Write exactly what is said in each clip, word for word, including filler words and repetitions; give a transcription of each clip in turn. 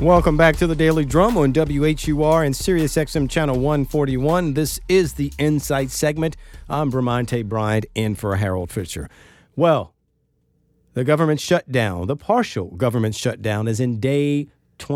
Welcome back to the Daily Drum on W H U R and Sirius X M Channel one forty-one. This is the Insight segment. I'm Bramante Bryant in for Harold Fisher. Well, the government shutdown, the partial government shutdown is in day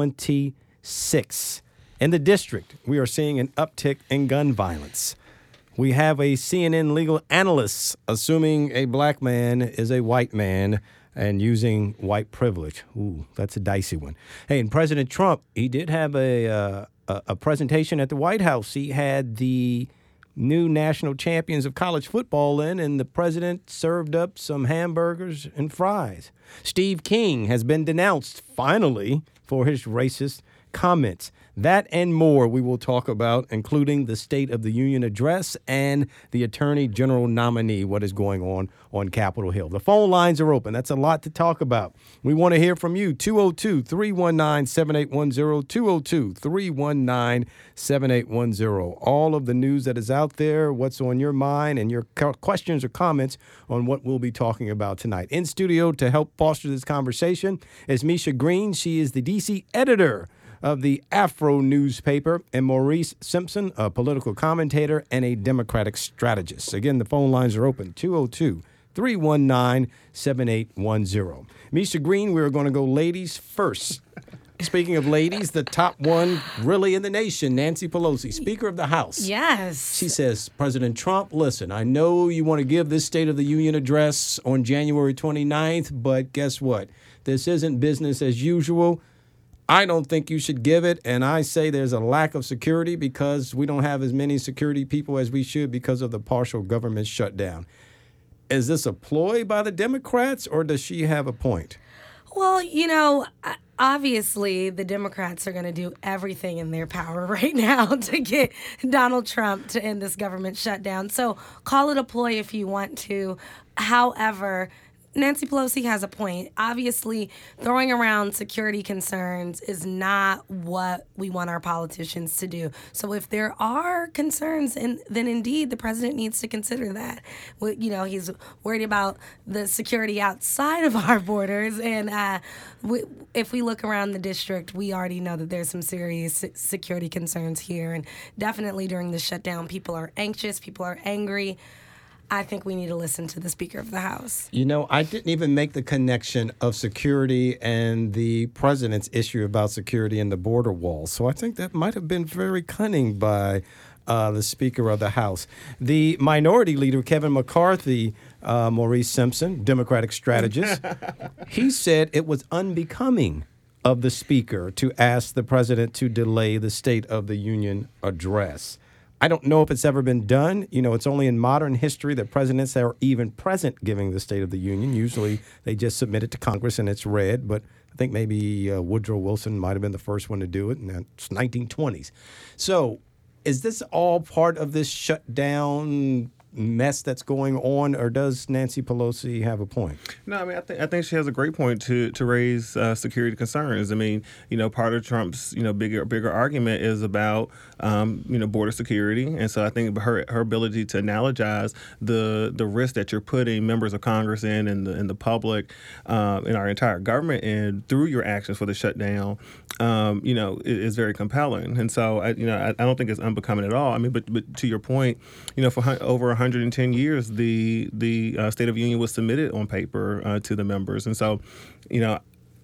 twenty-six. In the district, we are seeing an uptick in gun violence. We have a C N N legal analyst assuming a black man is a white man and using white privilege. Ooh, that's a dicey one. Hey, and President Trump, he did have a, uh, a a presentation at the White House. He had the new national champions of college football in, and the president served up some hamburgers and fries. Steve King has been denounced, finally, for his racist comments. That and more we will talk about, including the State of the Union address and the Attorney General nominee, what is going on on Capitol Hill. The phone lines are open. That's a lot to talk about. We want to hear from you. two oh two, three one nine, seven eight one zero, two oh two, three one nine, seven eight one zero. All of the news that is out there, what's on your mind, and your questions or comments on what we'll be talking about tonight. In studio to help foster this conversation is Misha Green. She is the D C editor of the Afro newspaper, and Maurice Simpson, a political commentator and a Democratic strategist. Again, the phone lines are open, two oh two, three one nine, seven eight one zero. Misha Green, we're going to go ladies first. Speaking of ladies, the top one really in the nation, Nancy Pelosi, Speaker of the House. Yes. She says, President Trump, listen, I know you want to give this State of the Union address on January twenty-ninth, but guess what? This isn't business as usual. I don't think you should give it, and I say there's a lack of security because we don't have as many security people as we should because of the partial government shutdown. Is this a ploy by the Democrats, or does she have a point? Well, you know, obviously the Democrats are going to do everything in their power right now to get Donald Trump to end this government shutdown. So call it a ploy if you want to. However, Nancy Pelosi has a point. Obviously, throwing around security concerns is not what we want our politicians to do. So if there are concerns, and then indeed the president needs to consider that. You know, he's worried about the security outside of our borders. And uh, we, if we look around the district, we already know that there's some serious security concerns here. And definitely during the shutdown, people are anxious, people are angry. I think we need to listen to the Speaker of the House. You know, I didn't even make the connection of security and the president's issue about security and the border wall. So I think that might have been very cunning by uh, the Speaker of the House. The minority leader, Kevin McCarthy, uh, Maurice Simpson, Democratic strategist, he said it was unbecoming of the Speaker to ask the president to delay the State of the Union address. I don't know if it's ever been done. You know, it's only in modern history that presidents are even present giving the State of the Union. Usually they just submit it to Congress and it's read. But I think maybe uh, Woodrow Wilson might have been the first one to do it, and that's nineteen twenties. So is this all part of this shutdown mess that's going on, or does Nancy Pelosi have a point? No, I mean, I think I think she has a great point to to raise uh, security concerns. I mean, you know, part of Trump's you know bigger bigger argument is about um, you know border security, and so I think her her ability to analogize the the risk that you're putting members of Congress in and the and the public um, and our entire government in through your actions for the shutdown, um, you know, is, is very compelling. And so I, you know, I, I don't think it's unbecoming at all. I mean, but but to your point, you know, for hun- over one hundred ten years, the the uh, State of the Union was submitted on paper uh, to the members, and so, you know,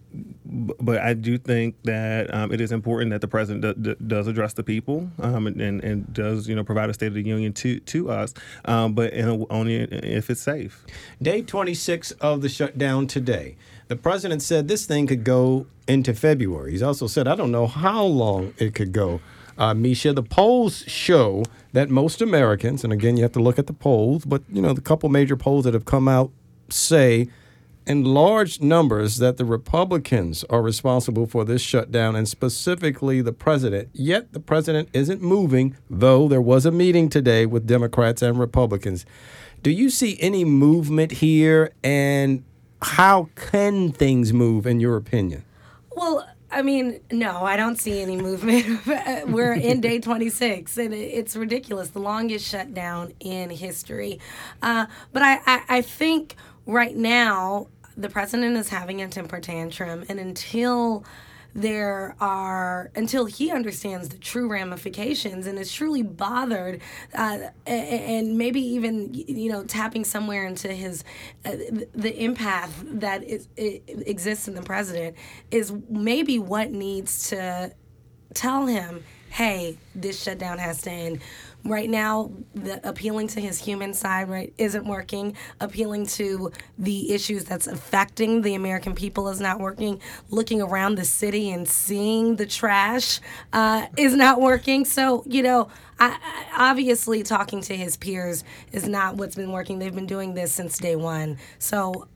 b- but I do think that um, it is important that the president d- d- does address the people um, and, and and does you know provide a State of the Union to to us, um, but in a, only if it's safe. Day twenty-six of the shutdown today. The president said this thing could go into February. He's also said, I don't know how long it could go. Uh, Misha, the polls show that most Americans, and again, you have to look at the polls, but, you know, the couple major polls that have come out say in large numbers that the Republicans are responsible for this shutdown, and specifically the president. Yet the president isn't moving, though there was a meeting today with Democrats and Republicans. Do you see any movement here, and how can things move, in your opinion? Well, I mean, no, I don't see any movement. We're in day twenty-six, and it's ridiculous, the longest shutdown in history. Uh, but I, I, I think right now the president is having a temper tantrum, and until there are, until he understands the true ramifications and is truly bothered, uh, and maybe even, you know, tapping somewhere into his, uh, the empath that is, it exists in the president, is maybe what needs to tell him, hey, this shutdown has to end. Right now, the appealing to his human side, right, isn't working. Appealing to the issues that's affecting the American people is not working. Looking around the city and seeing the trash uh, is not working. So, you know, I, I, obviously talking to his peers is not what's been working. They've been doing this since day one. So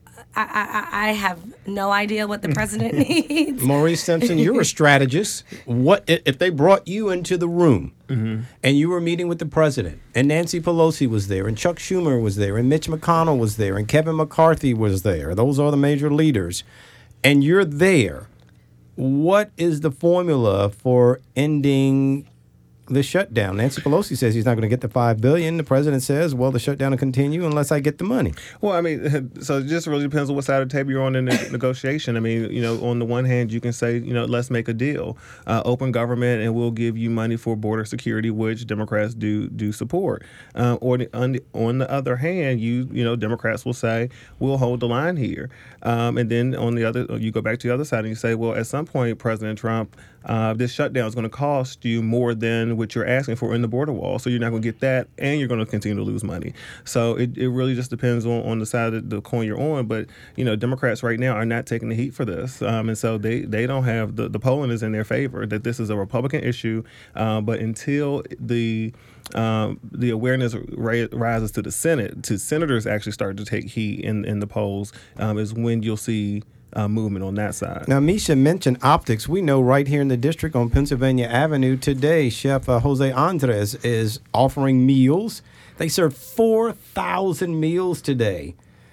I, I, I have no idea what the president needs. Maurice Simpson, you're a strategist. What if they brought you into the room mm-hmm. and you were meeting with the president, and Nancy Pelosi was there, and Chuck Schumer was there, and Mitch McConnell was there, and Kevin McCarthy was there? Those are the major leaders. And you're there. What is the formula for ending the shutdown? Nancy Pelosi says he's not going to get the five billion dollars. The president says, well, the shutdown will continue unless I get the money. Well, I mean, so it just really depends on what side of the table you're on in the negotiation. I mean, you know, on the one hand, you can say, you know, let's make a deal, uh, open government, and we'll give you money for border security, which Democrats do do support. Uh, or the, on, the, on the other hand, you you know, Democrats will say, we'll hold the line here. Um, and then on the other, you go back to the other side and you say, well, at some point, President Trump, uh, this shutdown is going to cost you more than what you're asking for in the border wall. So you're not going to get that, and you're going to continue to lose money. So it, it really just depends on, on the side of the coin you're on. But, you know, Democrats right now are not taking the heat for this. Um, and so they, they don't have, the, the polling is in their favor that this is a Republican issue. Uh, but until the um, the awareness ra- rises to the Senate, to senators actually start to take heat in, in the polls, um, is when you'll see Uh, movement on that side. Now, Misha mentioned optics. We know right here in the district on Pennsylvania Avenue today, Chef uh, Jose Andres is offering meals. They serve four thousand meals today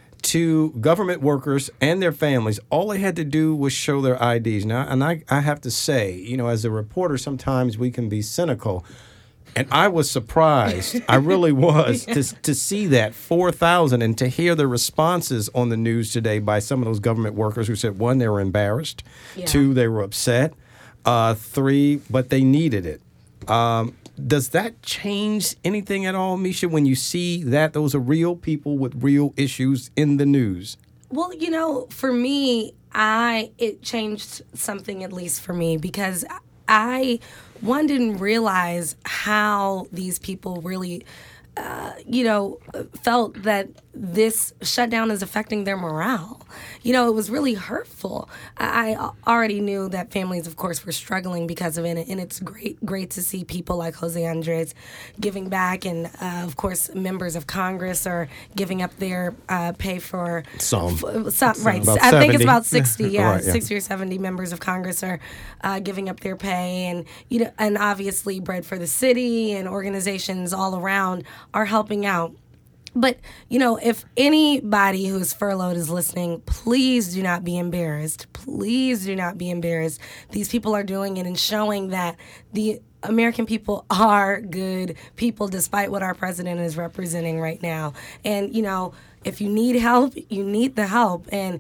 to government workers and their families. All they had to do was show their I Ds. Now, and I, I have to say, you know, as a reporter, sometimes we can be cynical. And I was surprised, I really was, to to see that four thousand and to hear the responses on the news today by some of those government workers who said, one, they were embarrassed, yeah. two, they were upset, uh, three, but they needed it. Um, does that change anything at all, Misha, when you see that those are real people with real issues in the news? Well, you know, for me, I it changed something, at least for me, because I, one, didn't realize how these people really, uh, you know, felt that this shutdown is affecting their morale. You know, it was really hurtful. I already knew that families, of course, were struggling because of it, and it's great great to see people like Jose Andres giving back, and, uh, of course, members of Congress are giving up their uh, pay for... Some. F- some right. About I seventy. think it's about sixty, yeah, right, yeah. sixty or seventy members of Congress are uh, giving up their pay, and, you know, and obviously Bread for the City and organizations all around are helping out. But, you know, if anybody who is furloughed is listening, please do not be embarrassed. Please do not be embarrassed. These people are doing it and showing that the American people are good people, despite what our president is representing right now. And, you know, if you need help, you need the help. And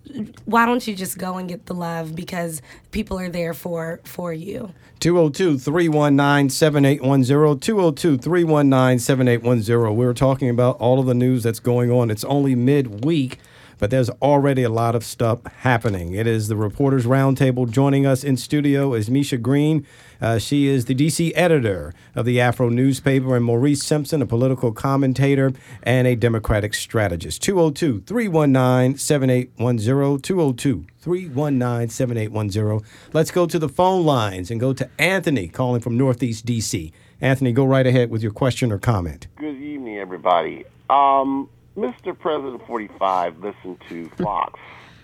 why don't you just go and get the love, because people are there for, for you. two oh two, three one nine, seven eight one zero, two oh two, three one nine, seven eight one zero. We're talking about all of the news that's going on. It's only midweek, but there's already a lot of stuff happening. It is the Reporters Roundtable. Joining us in studio is Misha Green. Uh, she is the D C editor of the Afro newspaper, and Maurice Simpson, a political commentator and a Democratic strategist. two oh two, three one nine, seven eight one zero, two oh two, three one nine, seven eight one zero. Let's go to the phone lines and go to Anthony calling from Northeast D C. Anthony, go right ahead with your question or comment. Good evening, everybody. Um, Mister President forty-five listened to Fox.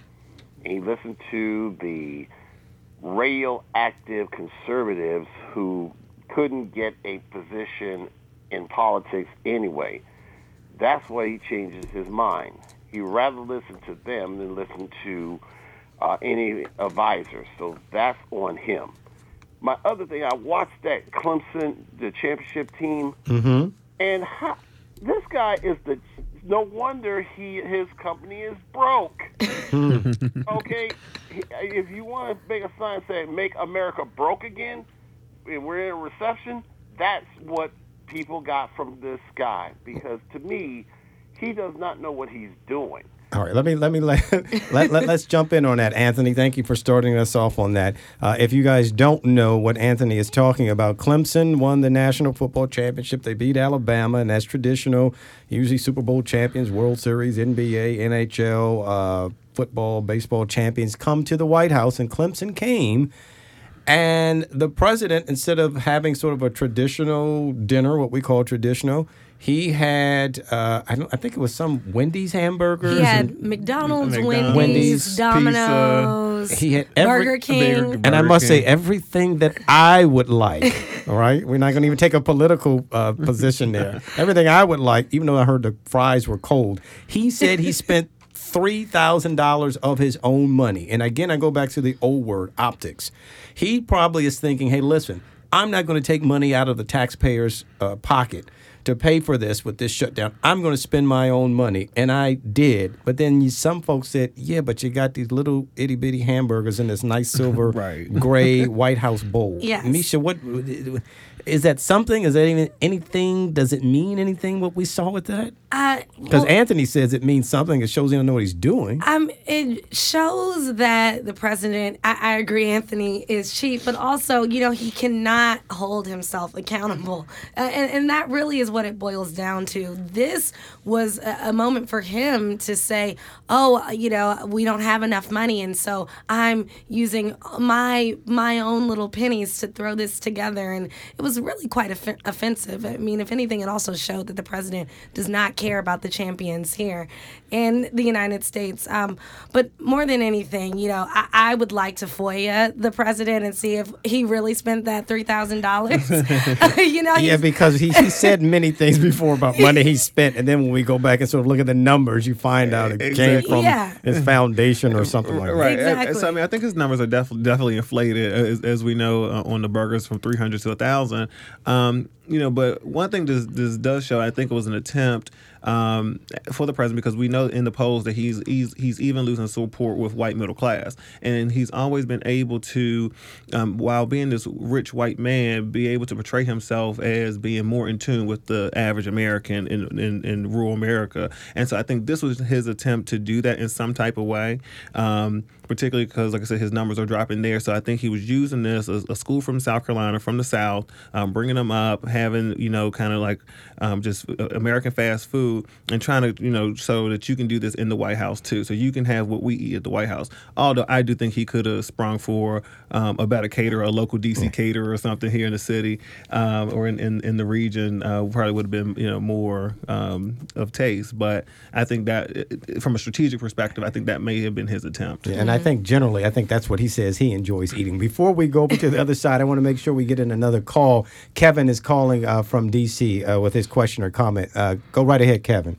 He listened to the radioactive conservatives who couldn't get a position in politics anyway. That's why he changes his mind. He'd rather listen to them than listen to uh, any advisors. So that's on him. My other thing, I watched that Clemson, the championship team, mm-hmm. and how, this guy is the no wonder he his company is broke. Okay, if you want to make a sign saying "Make America Broke Again," and we're in a recession, that's what people got from this guy. Because to me, he does not know what he's doing. All right, let me let me let, let, let let's jump in on that, Anthony. Thank you for starting us off on that. Uh, if you guys don't know what Anthony is talking about, Clemson won the National Football Championship. They beat Alabama, and that's traditional. Usually Super Bowl champions, World Series, N B A, N H L, uh, football, baseball champions come to the White House, and Clemson came. And the president, instead of having sort of a traditional dinner, what we call traditional, he had, uh, I, don't, I think it was some Wendy's hamburgers. He had and McDonald's, McDonald's, Wendy's, Wendy's, Domino's, He had every, Burger King. Burger- and I Burger must say, King. everything that I would like, all right? We're not going to even take a political uh, position there. Everything I would like, even though I heard the fries were cold, he said he spent three thousand dollars of his own money. And again, I go back to the old word, optics. He probably is thinking, hey, listen, I'm not going to take money out of the taxpayer's uh, pocket to pay for this with this shutdown. I'm going to spend my own money. And I did. But then you, some folks said, yeah, but you got these little itty bitty hamburgers in this nice silver Right. gray White House bowl. Yes. Misha, what is that something? Is that even anything? Does it mean anything what we saw with that? Uh, Because well, Anthony says it means something. It shows he don't know what he's doing. Um, it shows that the president, I, I agree, Anthony is cheap, but also, you know, he cannot hold himself accountable. Uh, and, and that really is what it boils down to. This was a, a moment for him to say, oh, you know, we don't have enough money, and so I'm using my my own little pennies to throw this together. And it was really quite off- offensive. I mean, if anything, it also showed that the president does not care about the champions here in the United States. Um, but more than anything, you know, I, I would like to FOIA the president and see if he really spent that three thousand dollars. You know, Yeah, he's- because he, he said many things before about money he spent, and then when we go back and sort of look at the numbers, you find out it came Exactly. from Yeah. his foundation or something like that. Right. Exactly. So I mean, I think his numbers are definitely definitely inflated, as, as we know uh, on the burgers from three hundred to a thousand. Um, you know, but one thing this this does show, I think it was an attempt um, for the president, because we know in the polls that he's he's he's even losing support with white middle class, and he's always been able to, um, while being this rich white man, be able to portray himself as being more in tune with the average American in in, in rural America. And so I think this was his attempt to do that in some type of way. Um, particularly because, like I said, his numbers are dropping there. So I think he was using this as a school from South Carolina, from the South, um, bringing them up, having, you know, kind of like um, just American fast food, and trying to, you know, so that you can do this in the White House too. So you can have what we eat at the White House. Although I do think he could have sprung for um, a better caterer, a local D C caterer or something here in the city um, or in, in, in the region. Uh, probably would have been, you know, more um, of taste. But I think that from a strategic perspective, I think that may have been his attempt. Yeah, and I think generally, I think that's what he says he enjoys eating. Before we go over to the other side, I want to make sure we get in another call. Kevin is calling uh, from D C uh, with his question or comment. Uh, go right ahead, Kevin.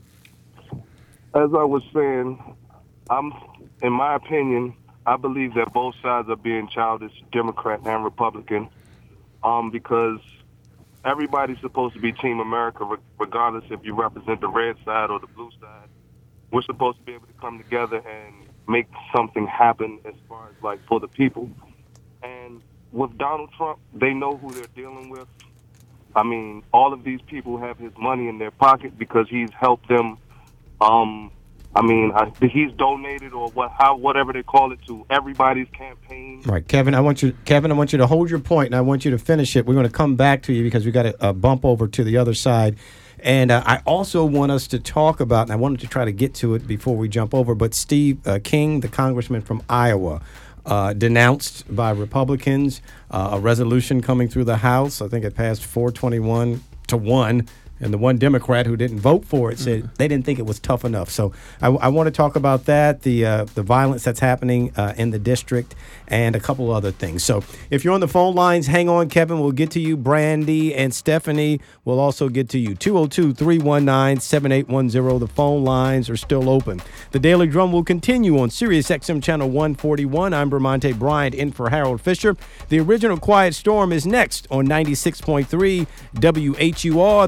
As I was saying, I'm, in my opinion, I believe that both sides are being childish, Democrat and Republican, um, because everybody's supposed to be Team America, re- regardless if you represent the red side or the blue side. We're supposed to be able to come together and make something happen as far as, like, for the people. And with Donald Trump, they know who they're dealing with. I mean, all of these people have his money in their pocket because he's helped them. Um, I mean, I, he's donated or what, how, whatever they call it, to everybody's campaign. Right, Kevin. I want you, Kevin. I want you to hold your point, and I want you to finish it. We're going to come back to you because we got to uh, bump over to the other side. And uh, I also want us to talk about, and I wanted to try to get to it before we jump over, but Steve uh, King, the congressman from Iowa, uh, denounced by Republicans uh, a resolution coming through the House. I think it passed four twenty-one to one. And the one Democrat who didn't vote for it said they didn't think it was tough enough. So I, I want to talk about that, the uh, the violence that's happening uh, in the district, and a couple other things. So if you're on the phone lines, hang on, Kevin. We'll get to you. Brandy and Stephanie will also get to you. two oh two, three one nine, seven eight one zero. The phone lines are still open. The Daily Drum will continue on Sirius X M Channel one forty-one. I'm Bramante Bryant in for Harold Fisher. The original Quiet Storm is next on ninety-six point three W H U R. The reporter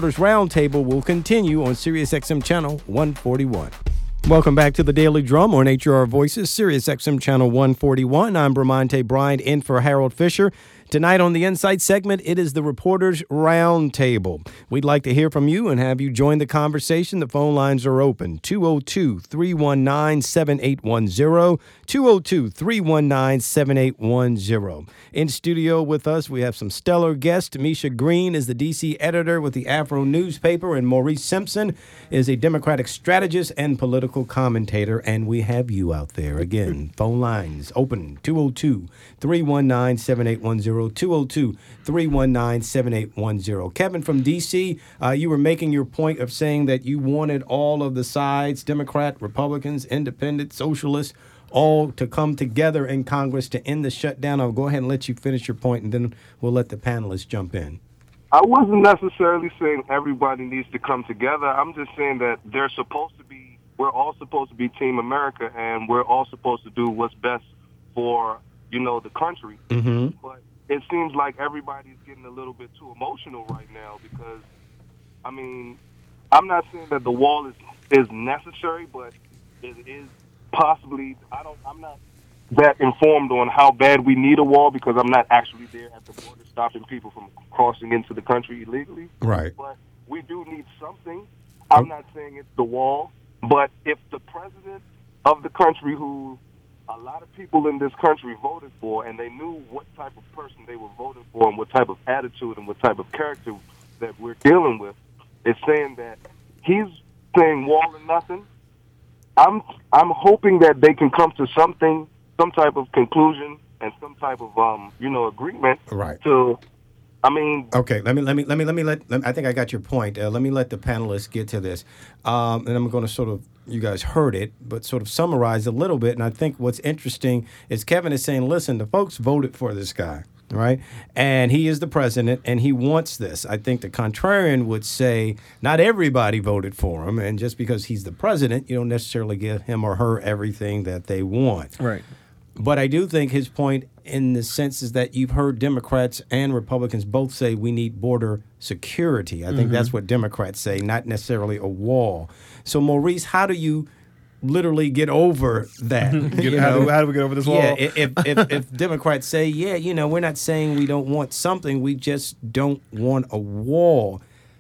Reporters Roundtable will continue on Sirius X M Channel one forty-one. Welcome back to the Daily Drum on H R R Voices, Sirius X M Channel one forty-one. I'm Bramante Bryant in for Harold Fisher. Tonight on the Insight segment, it is the Reporters Roundtable. We'd like to hear from you and have you join the conversation. The phone lines are open, two oh two, three one nine, seven eight one zero, two oh two, three one nine, seven eight one zero. In studio with us, we have some stellar guests. Misha Green is the D C editor with the Afro newspaper, and Maurice Simpson is a Democratic strategist and political commentator. And we have you out there. Again, phone lines open, two oh two, three one nine, seven eight one zero, two oh two, three one nine, seven eight one zero. Kevin from D C, uh, you were making your point of saying that you wanted all of the sides, Democrat, Republicans, Independent, Socialists, all to come together in Congress to end the shutdown. I'll go ahead and let you finish your point, and then we'll let the panelists jump in. I wasn't necessarily saying everybody needs to come together. I'm just saying that they're supposed to be, we're all supposed to be Team America, and we're all supposed to do what's best for, you know, the country. Mm-hmm. But it seems like everybody's getting a little bit too emotional right now because, I mean, I'm not saying that the wall is, is necessary, but it is possibly, I don't, I'm not that informed on how bad we need a wall because I'm not actually there at the border stopping people from crossing into the country illegally. Right. But we do need something. I'm not saying it's the wall, but if the president of the country who a lot of people in this country voted for and they knew what type of person they were voting for and what type of attitude and what type of character that we're dealing with, is saying that he's saying wall or nothing, I'm I'm hoping that they can come to something, some type of conclusion and some type of um you know agreement. Right. To, I mean. Okay. Let me let me let me let me let. let me, I think I got your point. Uh, let me let the panelists get to this, um, and I'm going to sort of. You guys heard it, but sort of summarize a little bit. And I think what's interesting is Kevin is saying, listen, the folks voted for this guy, right? And he is the president, and he wants this. I think the contrarian would say not everybody voted for him, and just because he's the president, you don't necessarily give him or her everything that they want. Right. But I do think his point in the sense is that you've heard Democrats and Republicans both say we need border security. I think mm-hmm. that's what Democrats say, not necessarily a wall. So, Maurice, how do you literally get over that? get, how, do, how do we get over this wall? Yeah, if, if, if Democrats say, yeah, you know, we're not saying we don't want something, we just don't want a wall.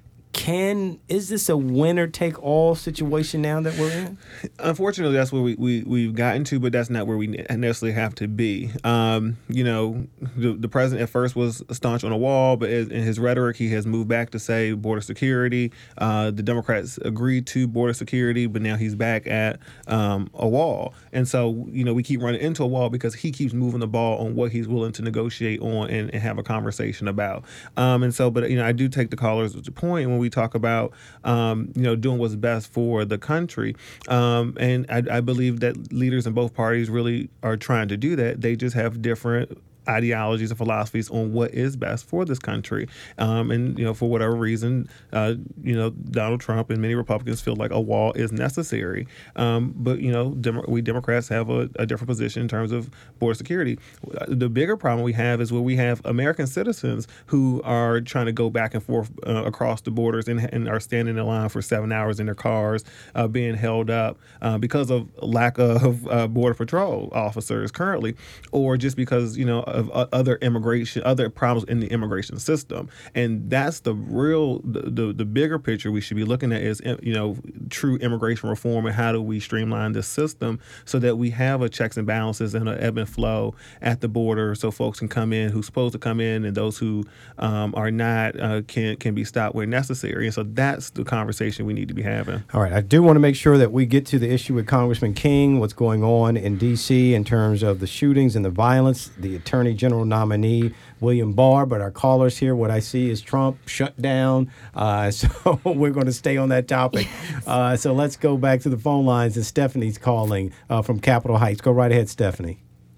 Can is this a winner-take-all situation now that we're in? Unfortunately, that's where we, we, we've gotten to, but that's not where we necessarily have to be. Um, you know, the, the president at first was staunch on a wall, but in his rhetoric, he has moved back to say border security. Uh, the Democrats agreed to border security, but now he's back at um, a wall. And so, you know, we keep running into a wall because he keeps moving the ball on what he's willing to negotiate on and, and have a conversation about. Um, and so, but, you know, I do take the caller's point when we talk about, um, you know, doing what's best for the country. Um, and I, I believe that leaders in both parties really are trying to do that. They just have different ideologies and philosophies on what is best for this country. Um, and, you know, for whatever reason, uh, you know, Donald Trump and many Republicans feel like a wall is necessary. Um, but, you know, Dem- we Democrats have a, a different position in terms of border security. The bigger problem we have is where we have American citizens who are trying to go back and forth uh, across the borders and, and are standing in line for seven hours in their cars, uh, being held up uh, because of lack of uh, Border Patrol officers currently, or just because, you know, of other immigration, other problems in the immigration system. And that's the real, the, the, the bigger picture we should be looking at is, you know, true immigration reform and how do we streamline this system so that we have a checks and balances and an ebb and flow at the border so folks can come in who's supposed to come in and those who um, are not uh, can, can be stopped where necessary. And so that's the conversation we need to be having. All right. I do want to make sure that we get to the issue with Congressman King, what's going on in D C in terms of the shootings and the violence, the attorney general nominee, William Barr, but our callers here, what I see is Trump shut down. Uh, so we're going to stay on that topic. Uh, so let's go back to the phone lines, and Stephanie's calling uh, from Capitol Heights. Go right ahead, Stephanie.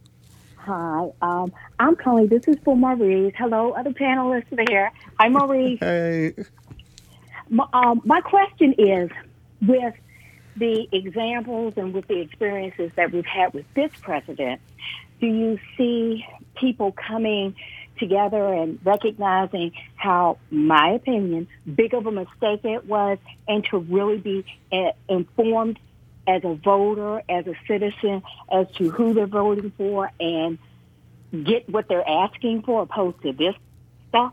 Hi, um, I'm calling. This is for Maurice. Hello, other panelists there. Hi, Maurice. Hey. My, um, my question is, with the examples and with the experiences that we've had with this president, do you see people coming together and recognizing how, my opinion, big of a mistake it was, and to really be uh, informed as a voter, as a citizen, as to who they're voting for and get what they're asking for opposed to this stuff.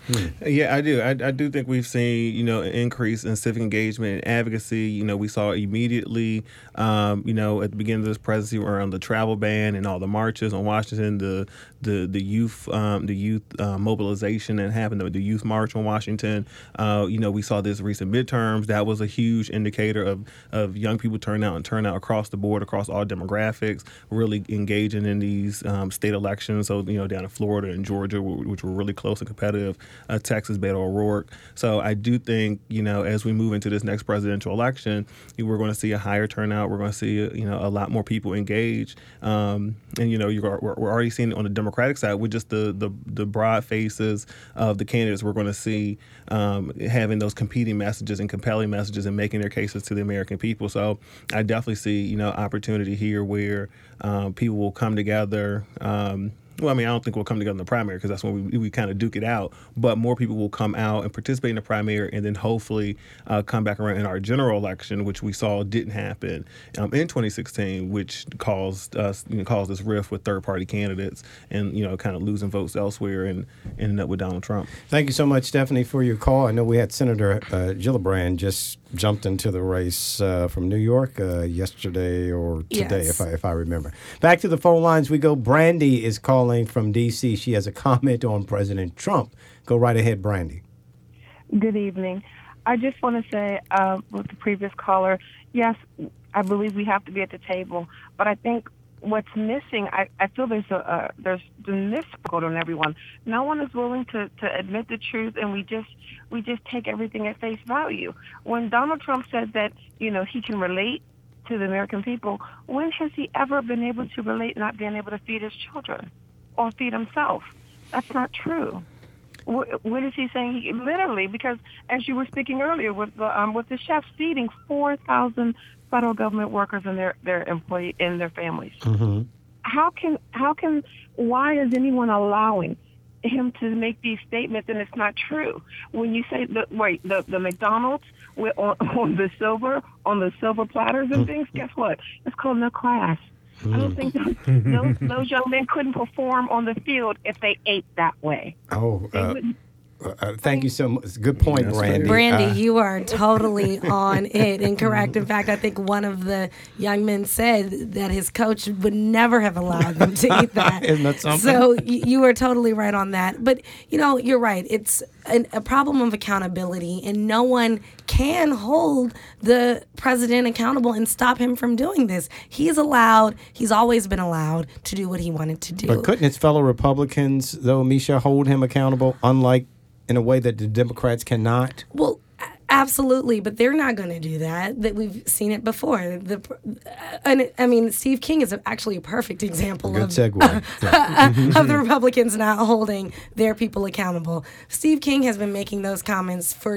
Yeah, I do. I, I do think we've seen, you know, an increase in civic engagement and advocacy. You know, we saw immediately, um, you know, at the beginning of this presidency around the travel ban and all the marches on Washington, the the the youth um, the youth uh, mobilization that happened, the, the youth march on Washington. Uh, you know, we saw this recent midterms. That was a huge indicator of of young people turning out and turnout across the board, across all demographics, really engaging in these um, state elections. So, you know, down in Florida and Georgia, which were really close and competitive. Uh, Texas, Beto O'Rourke. So I do think, you know, as we move into this next presidential election, we're going to see a higher turnout. We're going to see, you know, a lot more people engaged. Um, and, you know, you're, we're already seeing it on the Democratic side with just the, the, the broad faces of the candidates. We're going to see um, having those competing messages and compelling messages and making their cases to the American people. So I definitely see, you know, opportunity here where um, people will come together. Um, Well, I mean, I don't think we'll come together in the primary because that's when we, we kind of duke it out. But more people will come out and participate in the primary and then hopefully uh, come back around in our general election, which we saw didn't happen um, in twenty sixteen, which caused us, you know, caused this rift with third-party candidates and, you know, kind of losing votes elsewhere and ending up with Donald Trump. Thank you so much, Stephanie, for your call. I know we had Senator uh, Gillibrand just jumped into the race uh, from New York uh, yesterday or today, Yes. if I if I remember. Back to the phone lines we go. Brandy is calling from D C. She has a comment on President Trump. Go right ahead, Brandy. Good evening. I just want to say uh, with the previous caller, yes, I believe we have to be at the table, but I think what's missing, I, I feel there's a uh, there's the misquote on everyone. No one is willing to, to admit the truth, and we just we just take everything at face value. When Donald Trump says that, you know, he can relate to the American people, when has he ever been able to relate not being able to feed his children or feed himself? That's not true. What is he saying? He, literally, because as you were speaking earlier with the um, with the chefs feeding four thousand federal government workers and their their employee and their families. Mm-hmm. How can how can why is anyone allowing him to make these statements and it's not true? When you say the wait the the McDonald's with, on, on the silver on the silver platters and things, guess what? It's called no class. I don't think those, those, those young men couldn't perform on the field if they ate that way. Oh, They uh, wouldn't. uh, thank you so much. Good point, That's Brandy. Brandy, Uh, you are totally on it and correct. In fact, I think one of the young men said that his coach would never have allowed them to eat that. Isn't that something? So y- you are totally right on that. But, you know, you're right. It's an, a problem of accountability, and no one can hold the president accountable and stop him from doing this. He's allowed, he's always been allowed to do what he wanted to do. But couldn't his fellow Republicans, though, Misha, hold him accountable, unlike in a way that the Democrats cannot? Well, a- absolutely, but they're not going to do that. That we've seen it before. The, and I mean, Steve King is actually a perfect example Good of, segue. Yeah. of the Republicans not holding their people accountable. Steve King has been making those comments for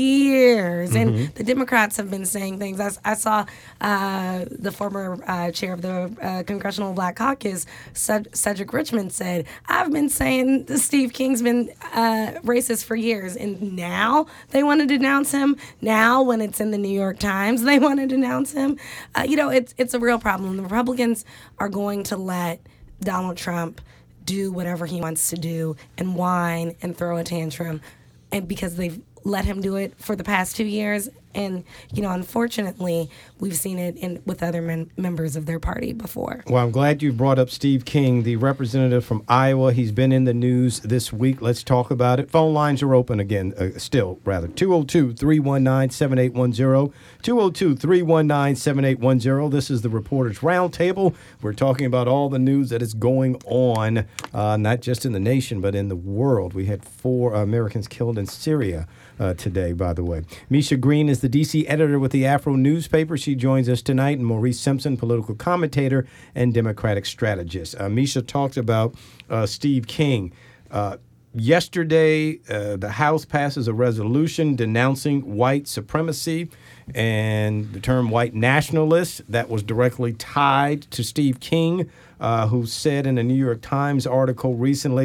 years, and Mm-hmm. the Democrats have been saying things. I, I saw uh, the former uh, chair of the uh, Congressional Black Caucus, Ced- Cedric Richmond, said, "I've been saying that Steve King's been uh, racist for years, and now they want to denounce him. Now, when it's in the New York Times, they want to denounce him. Uh, you know, it's it's a real problem. The Republicans are going to let Donald Trump do whatever he wants to do and whine and throw a tantrum, and because they've let him do it for the past two years. And, you know, unfortunately, we've seen it in with other men, members of their party before. Well, I'm glad you brought up Steve King, the representative from Iowa. He's been in the news this week. Let's talk about it. Phone lines are open again, uh, still, rather. two oh two, three one nine, seven eight one zero. two oh two, three one nine, seven eight one zero. This is the Reporters Roundtable. We're talking about all the news that is going on, uh, not just in the nation, but in the world. We had four uh, Americans killed in Syria uh, today, by the way. Misha Green is the D C editor with the Afro newspaper. She joins us tonight. And Maurice Simpson, political commentator and Democratic strategist. Uh, Misha talked about uh, Steve King. Uh, yesterday, uh, the House passes a resolution denouncing white supremacy and the term white nationalist that was directly tied to Steve King, uh, who said in a New York Times article recently,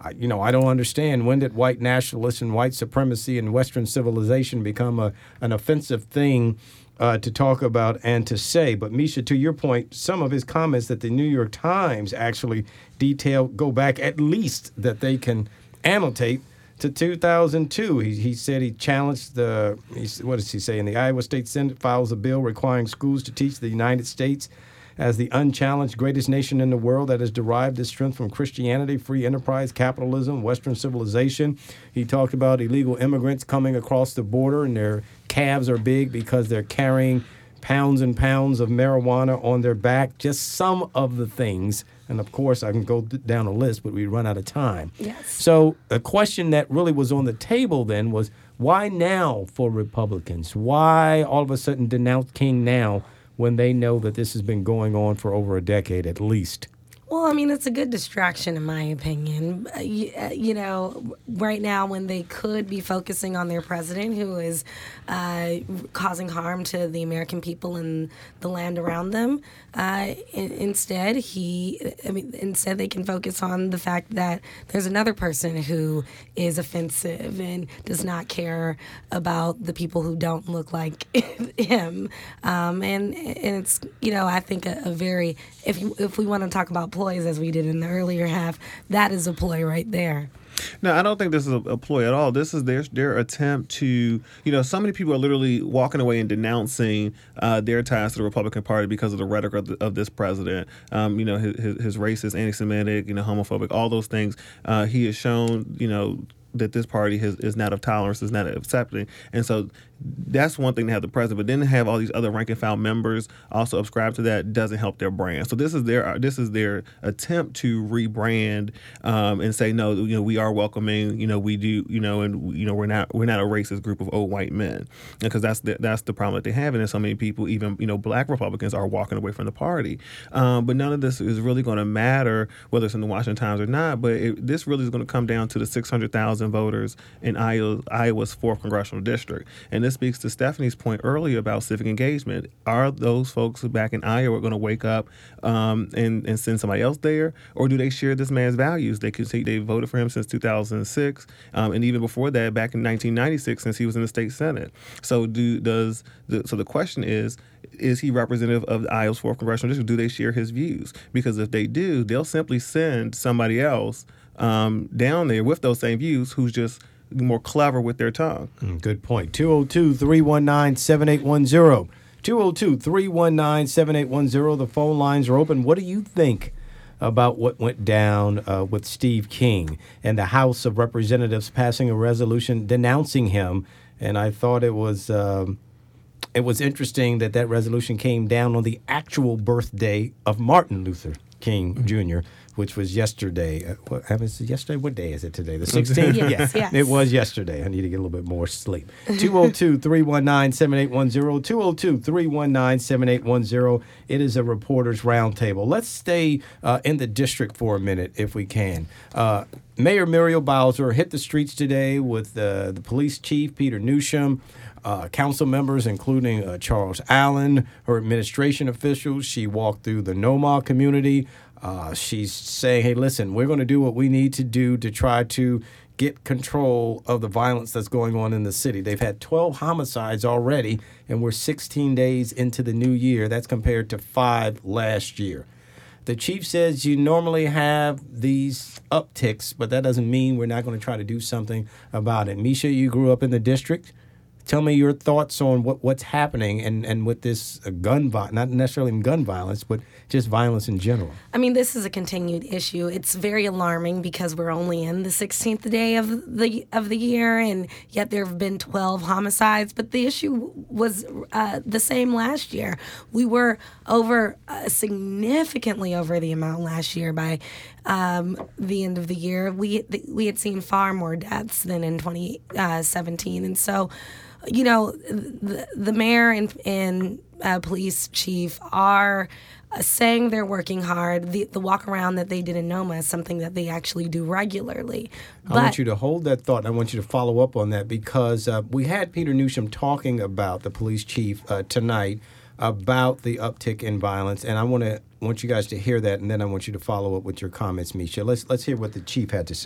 I, you know, I don't understand. When did white nationalists and white supremacy and Western civilization become a, an offensive thing uh, to talk about and to say? But Misha, to your point, some of his comments that the New York Times actually detail go back at least that they can annotate to two thousand two. He, he said he challenged the, he, what does he say? In the Iowa State Senate files a bill requiring schools to teach the United States as the unchallenged greatest nation in the world that has derived its strength from Christianity, free enterprise, capitalism, Western civilization. He talked about illegal immigrants coming across the border and their calves are big because they're carrying pounds and pounds of marijuana on their back. Just some of the things. And, of course, I can go down a list, but we run out of time. Yes. So a question that really was on the table then was, why now for Republicans? Why all of a sudden denounce King now when they know that this has been going on for over a decade at least? Well, I mean, it's a good distraction, in my opinion. Uh, you, uh, you know, right now when they could be focusing on their president, who is uh, causing harm to the American people and the land around them, uh, in, instead he, I mean, instead they can focus on the fact that there's another person who is offensive and does not care about the people who don't look like him, um, and and it's, you know, I think a, a very, if you, if we want to talk about ploys as we did in the earlier half, that is a ploy right there. No, I don't think this is a, a ploy at all. This is their their attempt to, you know, so many people are literally walking away and denouncing uh, their ties to the Republican Party because of the rhetoric of, the, of this president. Um, you know, his, his, his racist, anti-Semitic, you know, homophobic, all those things. Uh, he has shown, you know, that this party has, is not of tolerance, is not accepting. And so that's one thing to have the president, but then to have all these other rank and file members also subscribe to that doesn't help their brand. So this is their this is their attempt to rebrand um, and say, no, you know, we are welcoming, you know, we do, you know, and you know, we're not we're not a racist group of old white men, because that's the, that's the problem that they have, and so many people, even you know, black Republicans, are walking away from the party. Um, but none of this is really going to matter whether it's in the Washington Times or not. But it, this really is going to come down to the six hundred thousand voters in Iowa, Iowa's fourth congressional district, and this speaks to Stephanie's point earlier about civic engagement. Are those folks back in Iowa going to wake up um, and, and send somebody else there, or do they share this man's values? They can see they voted for him since two thousand six, um, and even before that, back in nineteen ninety-six, since he was in the state senate. So do does the, so the question is, is he representative of Iowa's fourth congressional district? Do they share his views? Because if they do, they'll simply send somebody else um, down there with those same views who's just more clever with their tongue. Mm, good point. two oh two, three one nine, seven eight one zero. two oh two, three one nine, seven eight one zero. The phone lines are open. What do you think about what went down uh, with Steve King and the House of Representatives passing a resolution denouncing him? And I thought it was um, it was interesting that that resolution came down on the actual birthday of Martin Luther King mm-hmm. Junior, which was yesterday. Uh, what happens yesterday? What day is it today? The sixteenth? Yes, yes. It was yesterday. I need to get a little bit more sleep. two oh two, three one nine, seven eight one zero. two oh two, three one nine, seven eight one zero. It is a reporter's roundtable. Let's stay uh, in the district for a minute, if we can. Uh, Mayor Muriel Bowser hit the streets today with uh, the police chief, Peter Newsham, Uh, council members, including uh, Charles Allen, her administration officials. She walked through the Noma community. Uh, she's saying, hey, listen, we're going to do what we need to do to try to get control of the violence that's going on in the city. They've had twelve homicides already, and we're sixteen days into the new year. That's compared to five last year. The chief says you normally have these upticks, but that doesn't mean we're not going to try to do something about it. Misha, you grew up in the district. Tell me your thoughts on what, what's happening and, and with this uh, gun violence, not necessarily gun violence, but just violence in general. I mean, this is a continued issue. It's very alarming because we're only in the sixteenth day of the of the year, and yet there have been twelve homicides. But the issue was uh, the same last year. We were over uh, significantly over the amount last year by um, the end of the year. We we had seen far more deaths than in twenty seventeen, and so. You know, the, the mayor and, and uh, police chief are uh, saying they're working hard. The, the walk around that they did in Noma is something that they actually do regularly. I want you to hold that thought, and I want you to follow up on that, because uh, we had Peter Newsham talking about the police chief uh, tonight about the uptick in violence, and I want to want you guys to hear that, and then I want you to follow up with your comments, Misha. Let's let's hear what the chief had to say.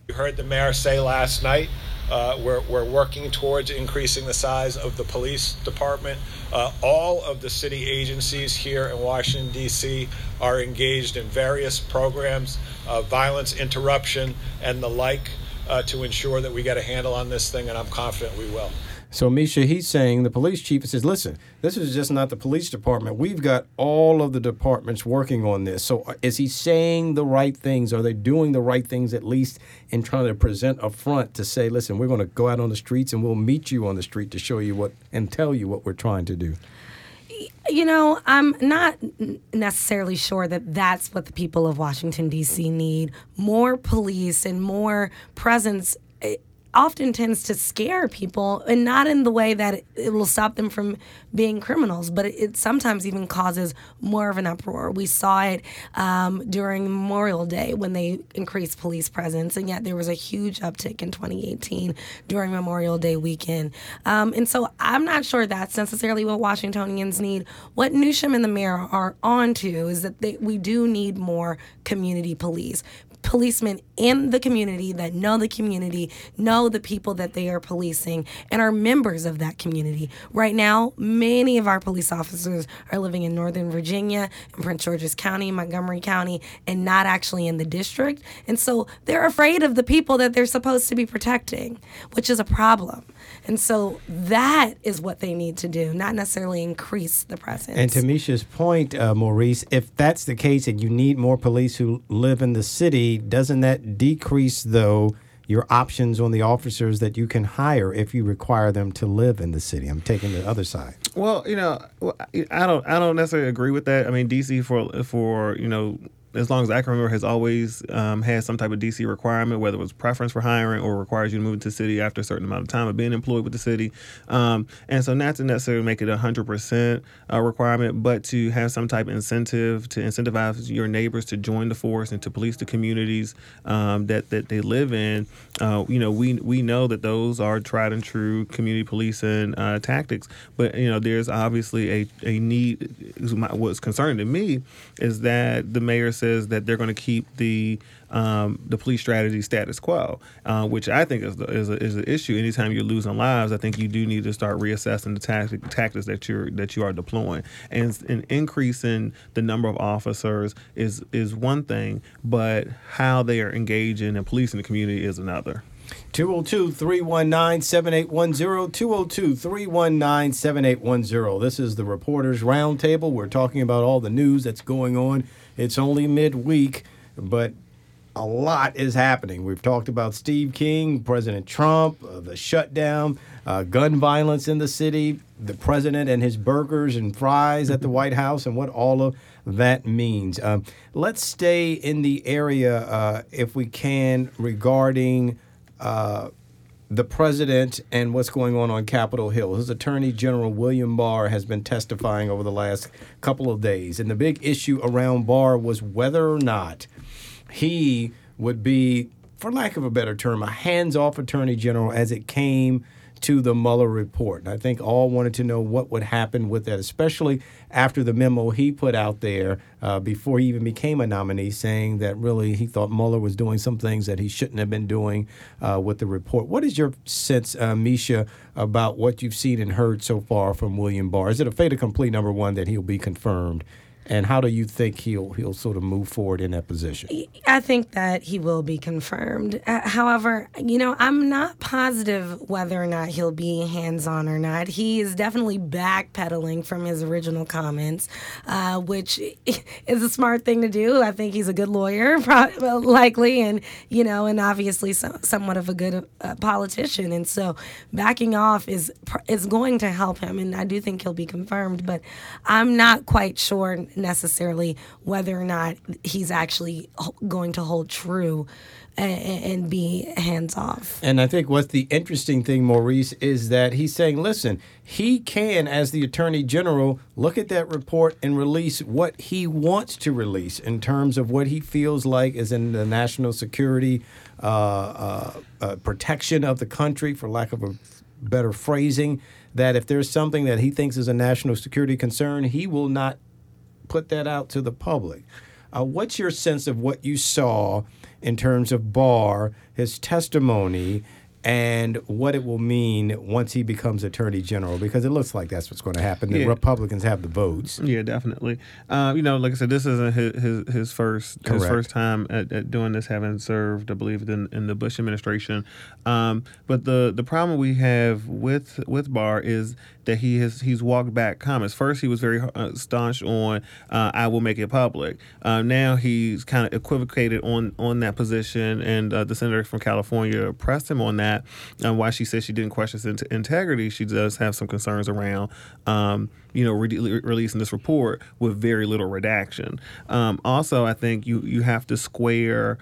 You heard the mayor say last night, uh, we're, we're working towards increasing the size of the police department. Uh, all of the city agencies here in Washington, D C are engaged in various programs, uh, violence interruption and the like, uh, to ensure that we get a handle on this thing, and I'm confident we will. So, Misha, he's saying, the police chief says, listen, this is just not the police department. We've got all of the departments working on this. So is he saying the right things? Are they doing the right things, at least in trying to present a front to say, listen, we're going to go out on the streets and we'll meet you on the street to show you what and tell you what we're trying to do? You know, I'm not necessarily sure that that's what the people of Washington, D C need. More police and more presence often tends to scare people, and not in the way that it, it will stop them from being criminals, but it, it sometimes even causes more of an uproar. We saw it um, during Memorial Day when they increased police presence, and yet there was a huge uptick in twenty eighteen during Memorial Day weekend. Um, and so I'm not sure that's necessarily what Washingtonians need. What Newsom and the mayor are onto is that they, we do need more community police. Policemen in the community that know the community, know the people that they are policing, and are members of that community. Right now, many of our police officers are living in Northern Virginia, in Prince George's County, Montgomery County, and not actually in the district. And so they're afraid of the people that they're supposed to be protecting, which is a problem. And so that is what they need to do, not necessarily increase the presence. And to Misha's point, uh, Maurice, if that's the case and you need more police who live in the city, doesn't that decrease, though, your options on the officers that you can hire if you require them to live in the city? I'm taking the other side. Well, you know, I don't, I don't necessarily agree with that. I mean, D C for for you know, as long as I can remember, has always um, had some type of D C requirement, whether it was preference for hiring or requires you to move into the city after a certain amount of time of being employed with the city. Um, and so not to necessarily make it a one hundred percent uh, requirement, but to have some type of incentive to incentivize your neighbors to join the force and to police the communities um, that, that they live in. Uh, you know, we we know that those are tried and true community policing uh, tactics. But, you know, there's obviously a, a need. What's concerning to me is that the mayor said that they're going to keep the um, the police strategy status quo, uh, which I think is the, is, a, is an issue. Anytime you're losing lives, I think you do need to start reassessing the tactic, tactics that you're that you are deploying. And, and increasing the number of officers is is one thing, but how they are engaging and policing the community is another. two oh two, three one nine, seven eight one zero, two oh two, three one nine, seven eight one zero. This is the Reporters Roundtable. We're talking about all the news that's going on. It's only midweek, but a lot is happening. We've talked about Steve King, President Trump, uh, the shutdown, uh, gun violence in the city, the president and his burgers and fries at the White House, and what all of that means. Um, let's stay in the area, uh, if we can, regarding uh, the president and what's going on on Capitol Hill. His Attorney General William Barr has been testifying over the last couple of days. And the big issue around Barr was whether or not he would be, for lack of a better term, a hands-off Attorney General as it came to the Mueller report. And I think all wanted to know what would happen with that, especially after the memo he put out there uh, before he even became a nominee, saying that really he thought Mueller was doing some things that he shouldn't have been doing uh, with the report. What is your sense, uh, Misha, about what you've seen and heard so far from William Barr? Is it a fait accompli, number one, that he'll be confirmed? And how do you think he'll he'll sort of move forward in that position? I think that he will be confirmed. Uh, however, you know, I'm not positive whether or not he'll be hands-on or not. He is definitely backpedaling from his original comments, uh, which is a smart thing to do. I think he's a good lawyer, probably, likely, and, you know, and obviously so, somewhat of a good uh, politician. And so backing off is is going to help him, and I do think he'll be confirmed. But I'm not quite sure necessarily whether or not he's actually going to hold true and, and be hands-off. And I think what's the interesting thing, Maurice, is that he's saying, listen, he can, as the Attorney General, look at that report and release what he wants to release in terms of what he feels like is in the national security uh, uh, uh, protection of the country, for lack of a better phrasing, that if there's something that he thinks is a national security concern, he will not put that out to the public. Uh, what's your sense of what you saw in terms of Barr, his testimony, and what it will mean once he becomes Attorney General? Because it looks like that's what's going to happen. The Yeah. Republicans have the votes. Yeah, definitely. Uh, you know, like I said, this isn't his his, his first Correct. his first time at, at doing this, having served, I believe, in, in the Bush administration. Um, but the, the problem we have with with Barr is that he has he's walked back comments. First, he was very uh, staunch on uh, "I will make it public." Uh, now he's kind of equivocated on on that position, and uh, the senator from California pressed him on that. Uh, why she says she didn't question his in- integrity, she does have some concerns around, um, you know, re- re- releasing this report with very little redaction. Um, also, I think you you have to square.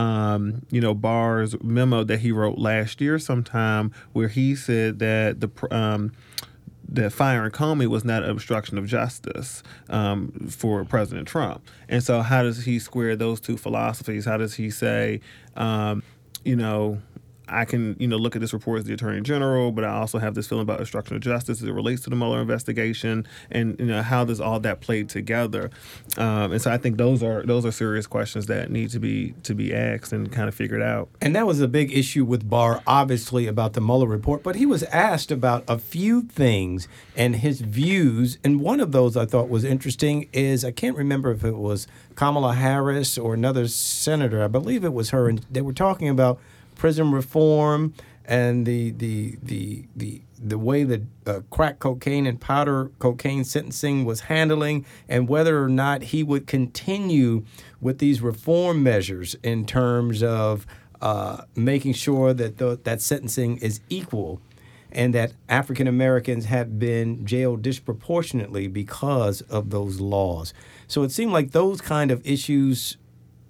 Um, you know, Barr's memo that he wrote last year sometime, where he said that the pr- um, that firing Comey was not an obstruction of justice um, for President Trump. And so how does he square those two philosophies? How does he say, um, you know, I can, you know, look at this report as the Attorney General, but I also have this feeling about obstruction of justice as it relates to the Mueller investigation, and you know how does all that play together? Um, and so I think those are those are serious questions that need to be to be asked and kind of figured out. And that was a big issue with Barr, obviously, about the Mueller report. But he was asked about a few things and his views. And one of those I thought was interesting is, I can't remember if it was Kamala Harris or another senator. I believe it was her. And they were talking about prison reform and the the the the the way that uh, crack cocaine and powder cocaine sentencing was handling, and whether or not he would continue with these reform measures in terms of uh, making sure that the, that sentencing is equal, and that African Americans have been jailed disproportionately because of those laws. So it seemed like those kind of issues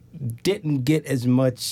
didn't get as much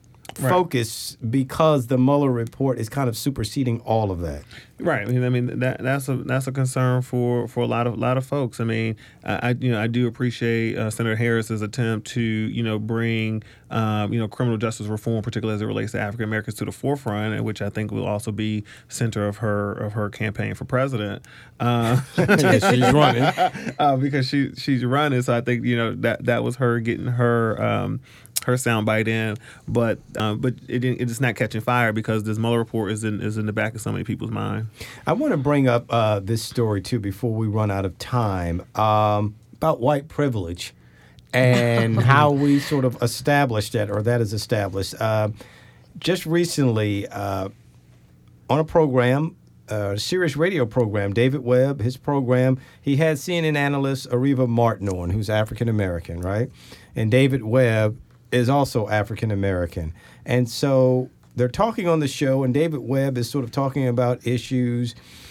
focus because the Mueller report is kind of superseding all of that. Right. I mean, I mean that that's a that's a concern for, for a lot of lot of folks. I mean, I, I you know I do appreciate uh, Senator Harris's attempt to you know bring um, you know criminal justice reform, particularly as it relates to African Americans, to the forefront, which I think will also be center of her of her campaign for president. Uh, yeah, she's running uh, because she she's running. So I think you know that that was her getting her. Um, her soundbite in, but uh, but it didn't, it's not catching fire because this Mueller report is in is in the back of so many people's mind. I want to bring up uh, this story too before we run out of time um, about white privilege and how we sort of established that, or that is established. Uh, just recently, uh, on a program, a Sirius radio program, David Webb, his program, he had C N N analyst Areva Martin on, who's African American, right? And David Webb is also African American. And so they're talking on the show, and David Webb is sort of talking about issues,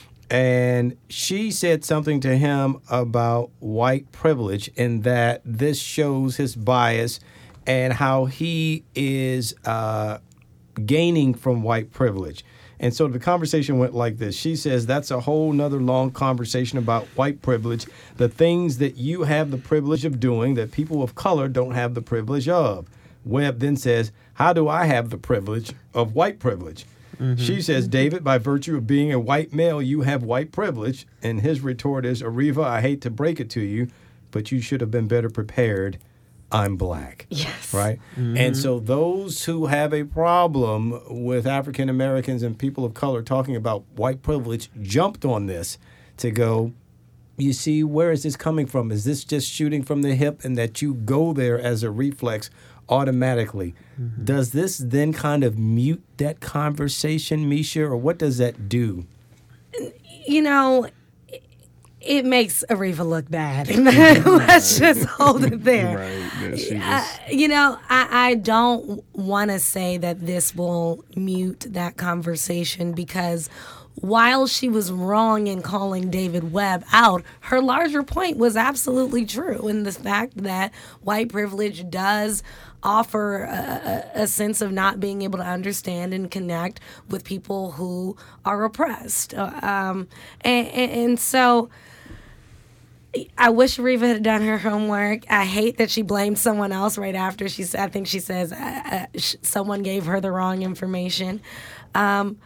and she said something to him about white privilege, and that this shows his bias and how he is uh, gaining from white privilege. And so the conversation went like this. She says, that's a whole nother long conversation about white privilege, the things that you have the privilege of doing that people of color don't have the privilege of. Webb then says, how do I have the privilege of white privilege? Mm-hmm. She says, David, by virtue of being a white male, you have white privilege. And his retort is, Areva, I hate to break it to you, but you should have been better prepared. I'm black. Yes. Right? Mm-hmm. And so those who have a problem with African Americans and people of color talking about white privilege jumped on this to go, you see, where is this coming from? Is this just shooting from the hip and that you go there as a reflex automatically? Mm-hmm. Does this then kind of mute that conversation, Misha, or what does that do? You know, it makes Areva look bad. Let's just hold it there. Right. Yeah, uh, you know, I, I don't want to say that this will mute that conversation, because while she was wrong in calling David Webb out, her larger point was absolutely true in the fact that white privilege does offer a, a sense of not being able to understand and connect with people who are oppressed. Um, and, and, and so I wish Areva had done her homework. I hate that she blamed someone else right after. She said, I think she says uh, uh, sh- someone gave her the wrong information. Um,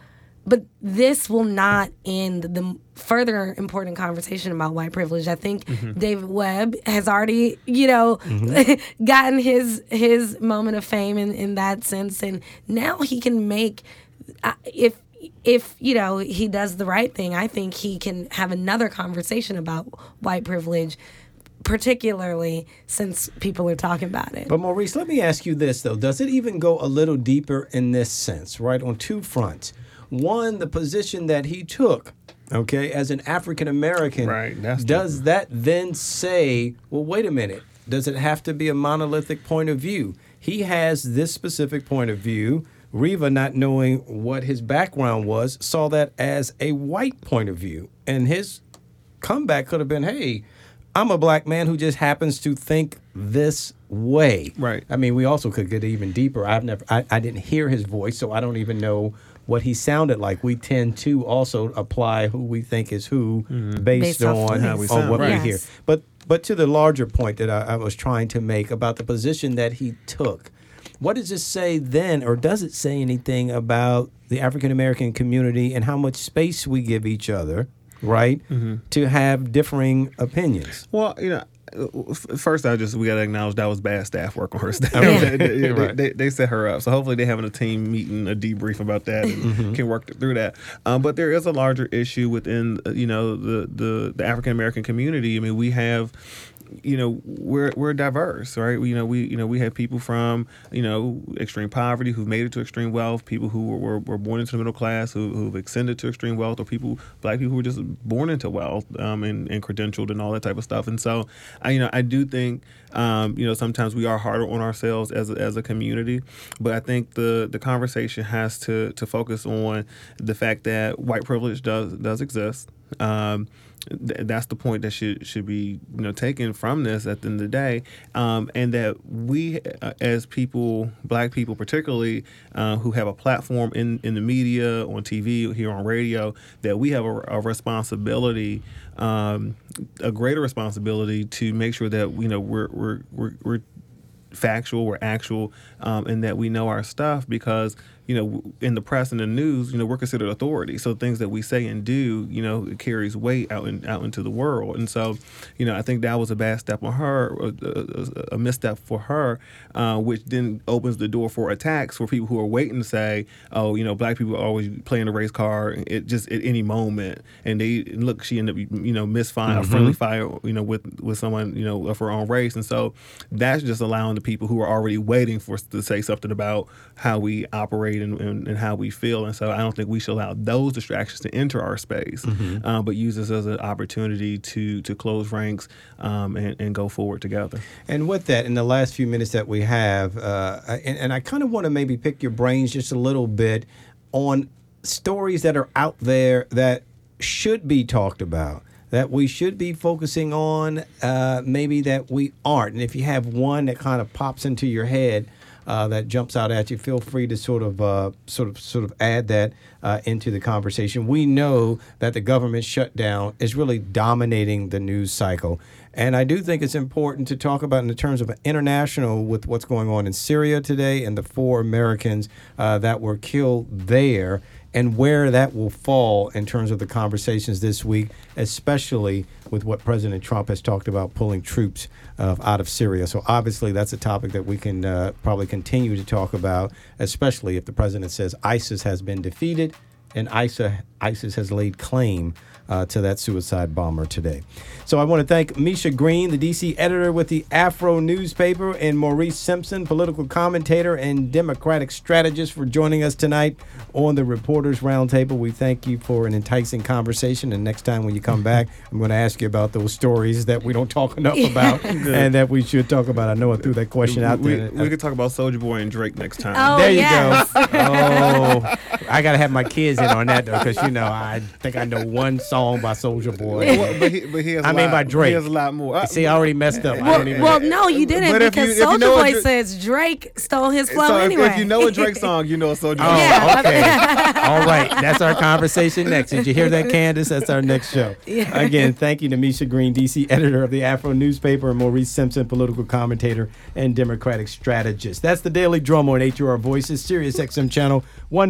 but this will not end the further important conversation about white privilege. I think mm-hmm. David Webb has already, you know, mm-hmm. gotten his his moment of fame in, in that sense, and now he can make uh, if. If, you know, he does the right thing, I think he can have another conversation about white privilege, particularly since people are talking about it. But Maurice, let me ask you this, though. Does it even go a little deeper in this sense, right, on two fronts? One, the position that he took, okay, as an African-American, right, that's does that then say, well, wait a minute, does it have to be a monolithic point of view? He has this specific point of view. Reva, not knowing what his background was, saw that as a white point of view. And his comeback could have been, hey, I'm a black man who just happens to think this way. Right. I mean, we also could get even deeper. I've never, I, I didn't hear his voice, so I don't even know what he sounded like. We tend to also apply who we think is who mm-hmm. based, based on, how we on sound. what Right. we hear. Yes. But, but to the larger point that I, I was trying to make about the position that he took, what does it say then, or does it say anything about the African-American community and how much space we give each other, right, mm-hmm. to have differing opinions? Well, you know, first I just, we got to acknowledge that was bad staff work on her staff. Yeah. they, they, right. they, they set her up. So hopefully they're having a team meeting, a debrief about that and mm-hmm. can work through that. Um, but there is a larger issue within, you know, the, the, the African-American community. I mean, we have... You know, we're we're diverse, right? We, you know, we you know we have people from you know extreme poverty who've made it to extreme wealth, people who were, were born into the middle class who, who've extended to extreme wealth, or people, black people who were just born into wealth um, and, and credentialed and all that type of stuff. And so, I you know I do think um, you know sometimes we are harder on ourselves as a, as a community, but I think the the conversation has to to focus on the fact that white privilege does does exist. Um, th- that's the point that should should be you know taken from this at the end of the day, um, and that we uh, as people, black people particularly, uh, who have a platform in, in the media, on T V, here on radio, that we have a, a responsibility, um, a greater responsibility to make sure that you know we're we're we're, we're factual, we're actual, um, and that we know our stuff, because you know in the press and the news, you know we're considered authority. So things that we say and do, you know, it carries weight out in, out into the world. And so, you know, I think that was a bad step on her, a, a, a misstep for her, uh, which then opens the door for attacks for people who are waiting to say, oh, you know, black people are always playing the race card, it just at any moment. And they look, she ended up, you know, misfire, mm-hmm. friendly fire, you know, with with someone, you know, of her own race. And so that's just allowing the people who are already waiting for us to say something about how we operate and, and, and how we feel. And so I don't think we should allow those distractions to enter our space, mm-hmm. uh, but use this as an opportunity to to close ranks um, and, and go forward together. And with that, in the last few minutes that we have, uh, and, and I kind of want to maybe pick your brains just a little bit on stories that are out there that should be talked about, that we should be focusing on, uh, maybe that we aren't. And if you have one that kind of pops into your head, Uh, that jumps out at you, feel free to sort of, uh, sort of, sort of add that uh, into the conversation. We know that the government shutdown is really dominating the news cycle, and I do think it's important to talk about in the terms of an international with what's going on in Syria today and the four Americans uh, that were killed there, and where that will fall in terms of the conversations this week, especially with what President Trump has talked about pulling troops uh, out of Syria. So obviously that's a topic that we can uh, probably continue to talk about, especially if the president says ISIS has been defeated and ISIS has laid claim uh, to that suicide bomber today. So I want to thank Misha Green, the D C editor with the Afro newspaper, and Maurice Simpson, political commentator and Democratic strategist, for joining us tonight on the Reporters Roundtable. We thank you for an enticing conversation, and next time when you come back, I'm going to ask you about those stories that we don't talk enough about and that we should talk about. I know I threw that question out we, there. We could talk about Soulja Boy and Drake next time. Oh, there you yes. go. Oh, I got to have my kids in on that, though, because, you know, I think I know one song by Soulja Boy. Well, but he, but he has I a mean, lot, by Drake. He has a lot more. Uh, See, I already messed up. I Well, don't even well, no, you didn't, But if because you- if you Soulja know Boy what Dra- says Drake stole his flow so if, anyway. if you know a Drake song, you know a Soulja Boy. Oh, Yeah. okay. All right. That's our conversation next. Did you hear that, Candace? That's our next show. Yeah. Again, thank you to Misha Green, D C editor of the Afro newspaper, and Maurice Simpson, political commentator and Democratic strategist. That's the Daily Drum on H U R Voices, Sirius X M channel one forty-one.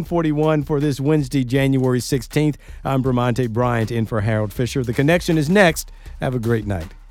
one for this Wednesday, January sixteenth. I'm Bramante Bryant in for Harold Fisher. The Connection is next. Have a great night.